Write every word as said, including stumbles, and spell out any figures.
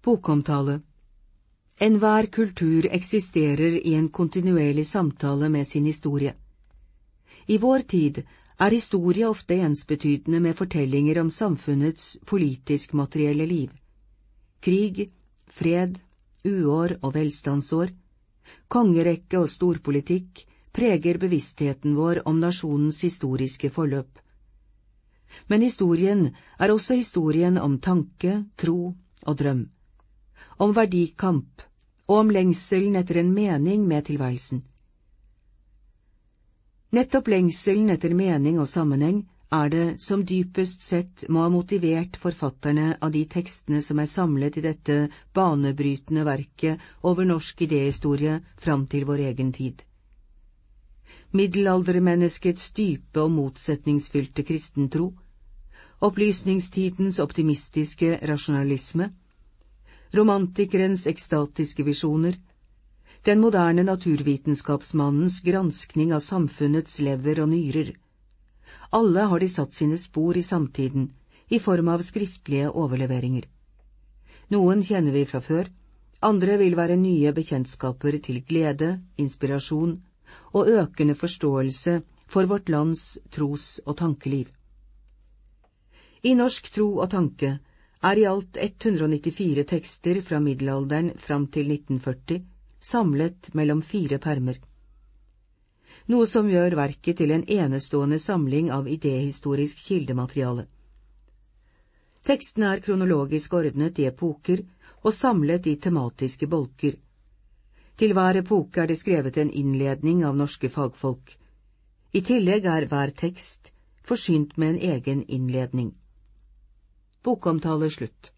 Bokomtale. Enhver kultur eksisterer i en kontinuerlig samtale med sin historie. I vår tid er historie ofte ensbetydende med fortellinger om samfunnets politisk-materielle liv. Krig, fred, uår og velstandsår, kongerekke og storpolitikk preger bevisstheten vår om nasjonens historiske forløp. Men historien er også historien om tanke, tro og drøm, om verdikamp og om lengselen etter en mening med tilværelsen. Nettopp lengselen etter mening og sammenheng er det som dypest sett må ha motivert forfatterne av de tekstene som er samlet i dette banebrytende verket over norsk idéhistorie fram til vår egen tid. Middelaldermenneskets dype og motsetningsfylte kristentro, opplysningstidens optimistiske rasjonalisme, romantikerens ekstatiske visjoner, den moderne naturvitenskapsmannens granskning av samfunnets lever og nyrer. Alle har de satt sine spor i samtiden, i form av skriftlige overleveringer. Noen kjenner vi fra før, andre vil være nye bekjentskaper til glede, inspirasjon og økende forståelse for vårt lands tros- og tankeliv. I norsk tro og tanke er i alt ett hundre nittifire tekster fra middelalderen fram til nitten førti, samlet mellom fire permer. Noe som gjør verket til en enestående samling av idéhistorisk kildemateriale. Tekstene er kronologisk ordnet i epoker og samlet i tematiske bolker. Til hver epoke er det skrevet en innledning av norske fagfolk. I tillegg er hver tekst forsynt med en egen innledning. Bokomtale slutt.